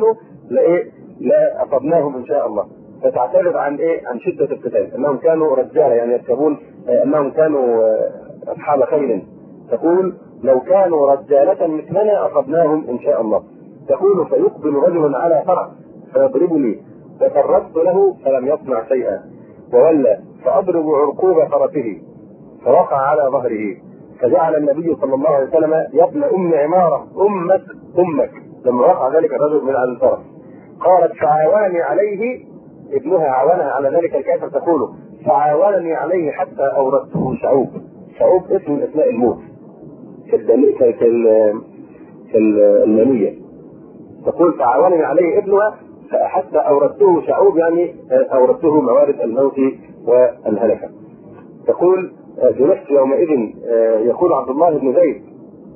[SPEAKER 2] لا اصبناهم ان شاء الله. فتعترض عن عن شده القتال، انهم كانوا رجالا يعني يركبون، انهم كانوا اصحاب خيل. تقول: لو كانوا رجالة مثلنا اصبناهم ان شاء الله. تقول: فيقبل رجل على فرس فيضربني ففرست له فلم يصنع شيئا، وولى فاضرب عرقوب فرسه فوقع على ظهره، فجعل النبي صلى الله عليه وسلم: يا ابن ام عماره امك لما وقع ذلك الرجل من على الفرس. قالت: فعاونني عليه، ابنها عاونها على ذلك الكافر. تقول: فعاونني عليه حتى اوردته شعوب اسم من اسماء الموت في المنيه. تقول: فعاونني عليه ابنها حتى اوردته شعوب، يعني اوردته موارد الموت والهلكه. تقول: جرحت يومئذ، يقول عبد الله بن زيد: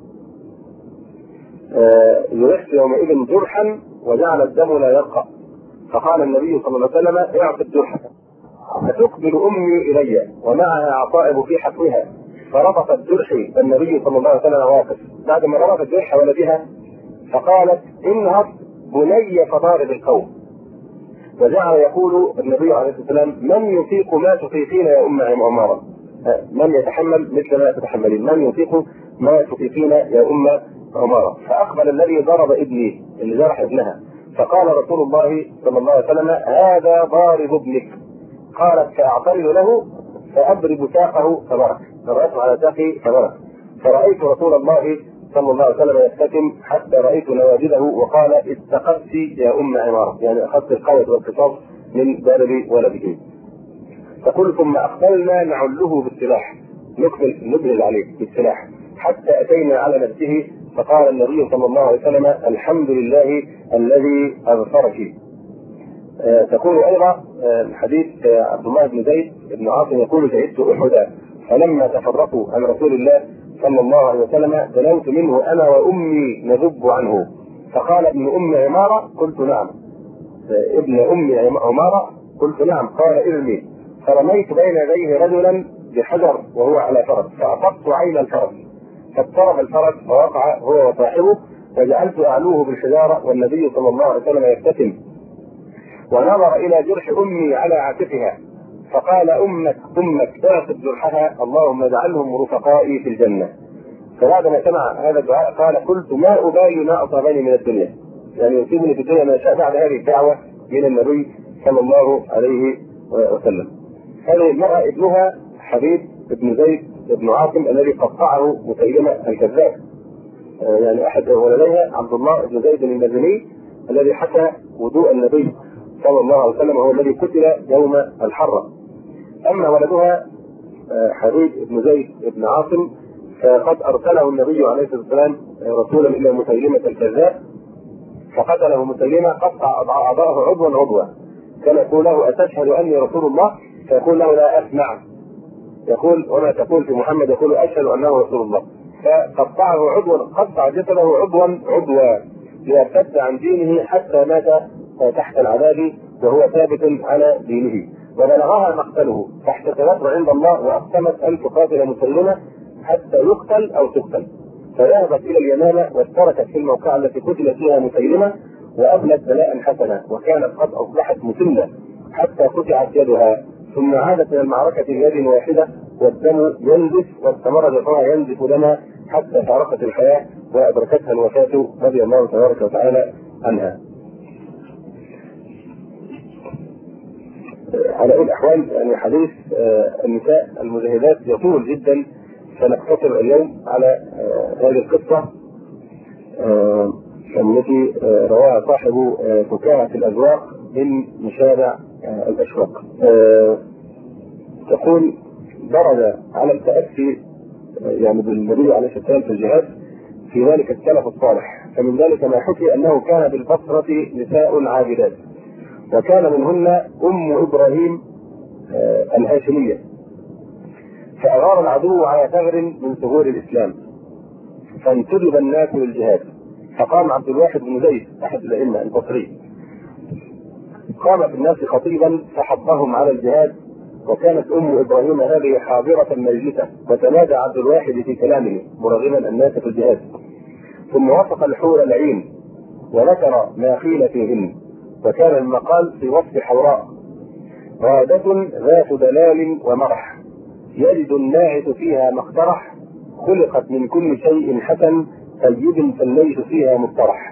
[SPEAKER 2] جرحت يومئذ جرحا وجعل الدم لا يبقى، فقال النبي صلى الله عليه وسلم: اعط الجرح. فتقبل امي الي ومعها عصائب في حفرها، فربطت جرحي النبي صلى الله عليه وسلم واقف بعد ما ربطت جرح ولدها، فقالت: انهض بني فضارب القوم. وجعل يقول النبي عليه الصلاه والسلام: من يطيق ما تطيقين يا ام عماره؟ من يتحمل مثل ما تتحملين؟ من يطيق ما تطيقين يا ام عماره؟ فاقبل الذي ضرب ابني، اللي جرح ابنها، فقال رسول الله صلى الله عليه وسلم: هذا ضارب ابنك. قالت: فاعترض له فاضرب ساقه فبرك، فرأته على ساقه فبرك، فرأيت رسول الله صلى الله عليه وسلم يستتم حتى رأيت نواجذه، وقال: استقبت يا ام عماره، يعني اخذت القوة والقصاص من ضرب ولده. تقول: ثم اقبلنا نعله بالسلاح، نبلل عليه بالسلاح حتى اتينا على نفسه، فقال النبي صلى الله عليه وسلم: الحمد لله الذي اغفرك. تقول ايضا حديث عبد الله بن زيد بن عاصم يقول: شهدت احدا فلما تفرقوا عن رسول الله صلى الله عليه وسلم دنوت منه انا وامي نذب عنه، فقال: ابن ام عماره؟ قلت: نعم. ابن ام عماره؟ قلت: نعم. قال: ارمي. فرميت بين يديه رجلا بحجر وهو على فرس، فأصبت عين الفرس فاضطرب الفرس فوقع هو وصاحبه، وجعلت اعلوه بالحجاره والنبي صلى الله عليه وسلم يبتسم ونظر إلى جرح أمي على عاتقها فقال أمك اعقد جرحها اللهم اجعلهم رفقائي في الجنة. فبعد ما سمع هذا الدعاء قال قلت ما أبالي ما أصابني من الدنيا، يعني يصيبني في الدنيا ما شاء بعد هذه الدعوة من النبي صلى الله عليه وسلم. هذه المرأة ابنها حبيب بن زيد بن عاصم الذي قطعه مسيلمة الكذاب، يعني أحد ولديها عبد الله بن زيد المدني الذي حكى وضوء النبي صلى الله عليه وسلم هو الذي قتل يوم الحرة. أما ولدها حبيب بن زيد بن عاصم فقد أرسله النبي عليه الصلاة والسلام رسولا إلى مسيلمة الكذاب فقتله مسيلمة، قطع أعضاءه عضوا، كان يقول له أتشهد أني رسول الله؟ فيقول له لا أسمع، يقول وما تقول في محمد؟ يقول أشهد أنه رسول الله. فقطعه عضوا، قطع جسده عضوا ليرتد عن دينه حتى مات تحت العذاب وهو ثابت على دينه. وبلغها مقتله فاحتسبته عند الله وأقسمت أن تقاتل مسيلمة حتى يقتل أو تقتل، فذهبت إلى اليمامة واشتركت في الموقعة التي قتل فيها مسيلمة وأبلت بلاء حسنا، وكانت قد أصبحت مسلة حتى قطعت يدها، ثم عادت إلى المعركة بيد واحدة والدم ينزف، واستمر جرحها ينزف دما حتى فارقت الحياة وأدركتها الوفاة رضي الله تبارك وتعالى عنها. على أي الأحوال يعني حديث النساء المجاهدات يطول جدا، سنقتصر اليوم على هذه القصة التي رواها صاحب فكاهة الأذواق من مشابع الأشواق. تقول درج على التأسي يعني بالنبي عليه الصلاة والسلام في الجهاد في ذلك السلف الصالح، فمن ذلك ما حكي أنه كان بالبصرة نساء عابدات، وكان منهن أم إبراهيم الهاشمية، فأغار العدو على ثغر من ثغور الإسلام فانتدب الناس للجهاد، فقام عبد الواحد بن زيد أحد الأئمة البصري قام بالناس خطيبا فحضهم على الجهاد، وكانت أم إبراهيم هذه حاضرة مجلسة، وتنادى عبد الواحد في كلامه مرغما الناس في الجهاد، ثم وصف الحور العين وذكر ما قيل فيهن، وكان المقال في وصف حوراء غادة ذات دلال ومرح يجد الناعس فيها ما اقترح، خلقت من كل شيء حسن طيب فالليل فيها مطرح،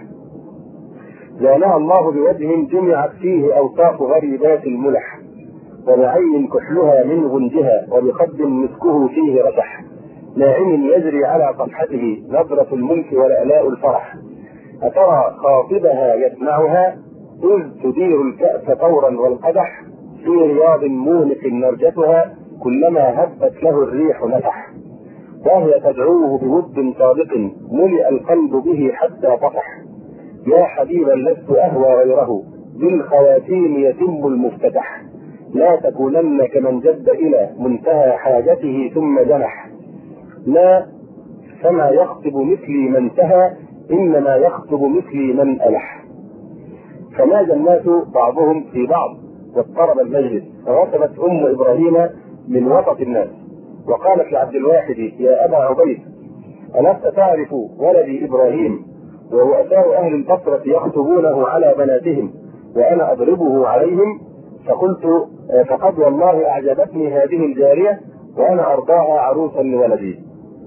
[SPEAKER 2] زانها الله بوجه جمعت فيه أوصاف غريبات الملح، وبعين كحلها من غنجها وبقد مسكه فيه رشح، ناعم يجري على صفحته نظرة الملك ولألاء الفرح، أترى خاطبها يسمعها إذ تدير الكأس طورا والقدح، في رياض مونق نرجتها كلما هبت له الريح نفح، وهي تدعوه بود صادق ملئ القلب به حتى طفح، يا حبيبا لست أهوى غيره بالخواتيم يتم المفتتح، لا تكونن كمن جد إلى منتهى حاجته ثم جنح، لا فما يخطب مثلي من انتهى إنما يخطب مثلي من ألح. فنادى الناس بعضهم في بعض واضطرب المجلس، فوصلت أم إبراهيم من وسط الناس وقالت لعبد الواحد يا أبا عبيد ألست تعرف ولدي إبراهيم ورؤساء أهل البصرة يخطبونه على بناتهم وأنا أضربه عليهم؟ فقلت فقد والله أعجبتني هذه الجارية وأنا أرضاها عروسا لولدي.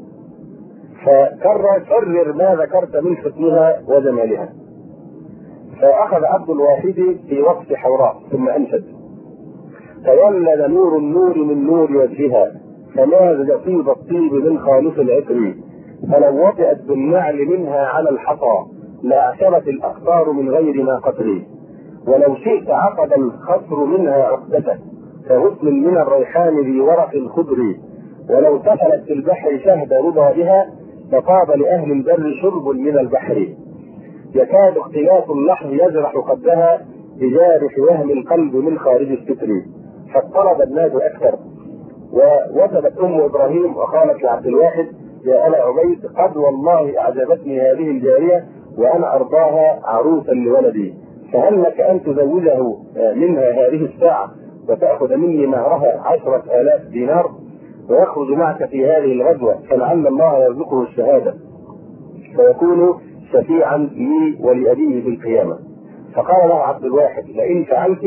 [SPEAKER 2] فكرر ما ذكرت من حسنها وجمالها. فأخذ عبد الواحد في وصف حوراء ثم أنشد تولد نور النور من نور وجهها فمازج طيب الطيب من خالص العطر، فلو وطئت بالنعل منها على الحصى لأعشبت الأقطار من غير ما قطر، ولو شئت عقد الخصر منها عقدته كغصن من الريحان ذي ورق الخضر، ولو سفلت في البحر شهد رضا بها فطاب لأهل البر شرب من البحر، يكاد اختلاف اللحم يجرح قدها بجارح وهم القلب من خارج الستر، فاضطرب الناس أكثر. ووثبت أم إبراهيم وقالت لعبد الواحد يا أبا عبيد قد والله أعجبتني هذه الجارية وأنا أرضاها عروسا لولدي، فهل لك أن تزوجه منها هذه الساعة وتأخذ مني مهرها 10,000 دينار ويخرج معك في هذه الغزوة فلعل الله يرزقه الشهادة فيكون شفيعا لي ولأبيه في القيامة. فقال له عبد الواحد: لئن فعلت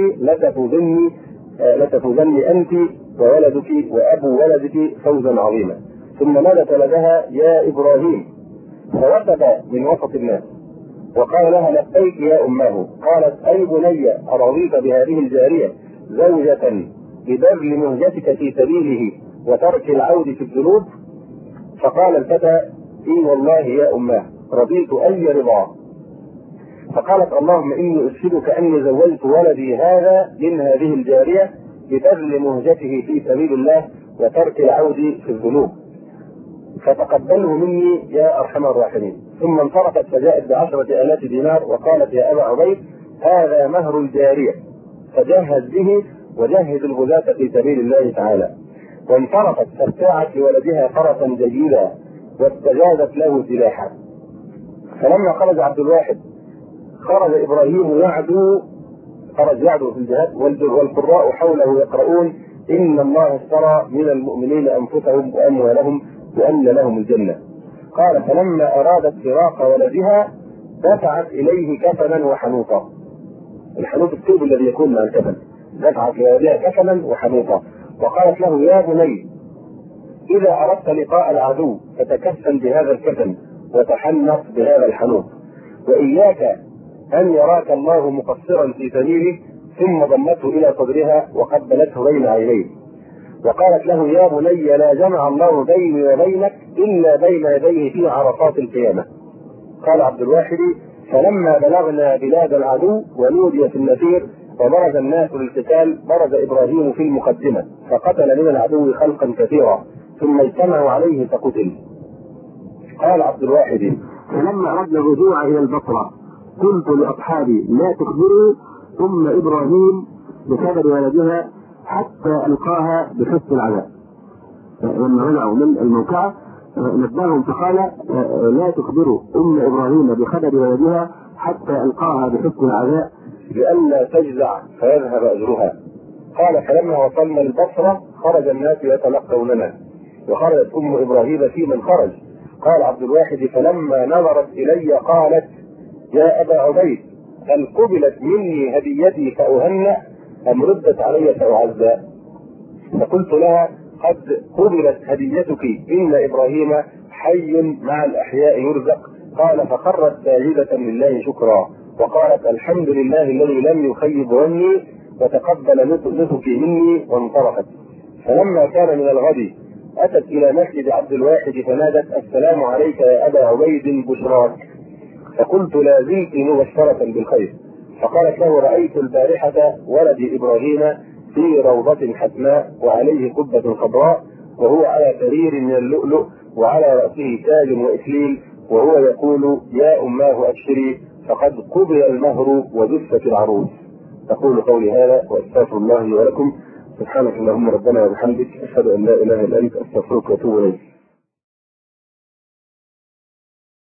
[SPEAKER 2] لتفوزن انت وولدك وابو ولدك فوزا عظيما. ثم نادت ولدها: يا ابراهيم، فوثب من وسط الناس وقال لها: لبيك يا امه. قالت: اي بني، ارضيت بهذه الجاريه زوجة ببذل مهجتك في سبيله وترك العود في الذنوب؟ فقال الفتى: اي والله يا امه، رضيت اي رضا. فقالت: اللهم اني اشهدك اني زوجت ولدي هذا من هذه الجاريه ببذل مهجته في سبيل الله وترك العود في الذنوب، فتقبله مني يا ارحم الراحمين. ثم انصرفت فجاءت ب10,000 دينار وقالت: يا ابا عبيد، هذا مهر الجاريه، فجهز به وجهز الغزاة في سبيل الله تعالى. وانصرفت فابتاعت لولدها فرسا جيدا واستجازت له سلاحا. فلما خرج عبد الواحد خرج ابراهيم يعدو في الجهاد، والقراء حوله يقرؤون: ان الله اشترى من المؤمنين انفسهم واموالهم وان لهم الجنه. قال: فلما ارادت فراق ولدها دفعت اليه كفنا وحنوطا. الحنوط الثوب الذي يكون مع الكفن. دفعت لولدها كفنا وحنوطا وقالت له: يا بني، اذا اردت لقاء العدو فتكفن بهذا الكفن وتحنط بهذا الحنوط، واياك ان يراك الله مقصرا في سبيله. ثم ضمته الى صدرها وقبلته بين عينيه وقالت له: يا بني، لا جمع الله بيني وبينك الا بين يديه في عرصات القيامه. قال عبد الواحد: فلما بلغنا بلاد العدو ونودي في النفير وبرز الناس للقتال، برز ابراهيم في المقدمه فقتل من العدو خلقا كثيرا ثم اجتمعوا عليه فقتل. قال عبد الواحد: فلما اردنا الرجوع الى البصره قلت لاصحابي: لا تخبروا ثم ابراهيم بخبر ولدها حتى القاها بحسن العذاب. لما رجعوا من الموقعه نبههم فقال: لا تخبروا ابراهيم بخبر ولدها حتى القاها بحسن العذاب لئلا تجزع فيذهب اجرها. قال: فلما وصلنا البصره خرج الناس يتلقوننا وخرجت ام ابراهيم في من خرج. قال عبد الواحد: فلما نظرت الي قالت: يا ابا عبيد، هل قبلت مني هديتي فاهنأ ام ردت علي فاعزى؟ فقلت لها: قد قبلت هديتك، ان ابراهيم حي مع الاحياء يرزق. قال: فخرت ساجدة لله شكرا وقالت: الحمد لله الذي لم يخيب ظني وتقبل نسكي مني، وانصرفت. فلما كان من الغد اتت الى مسجد عبد الواحد فنادت: السلام عليك يا ابا عبيد، بشراك. فقلت: لا زلت مبشرة بالخير. فقالت له: رأيت البارحة ولدي إبراهيم في روضة حسناء وعليه قبة خضراء وهو على سرير من اللؤلؤ وعلى رأسه تاج وإكليل وهو يقول: يا أماه أبشري فقد قضي المهر ودست العروس. أقول قولي هذا وأستغفر الله لي ولكم. سبحانك اللهم ربنا وبحمدك، أشهد أن لا إله إلا أنت، أستغفرك وأتوب إليك.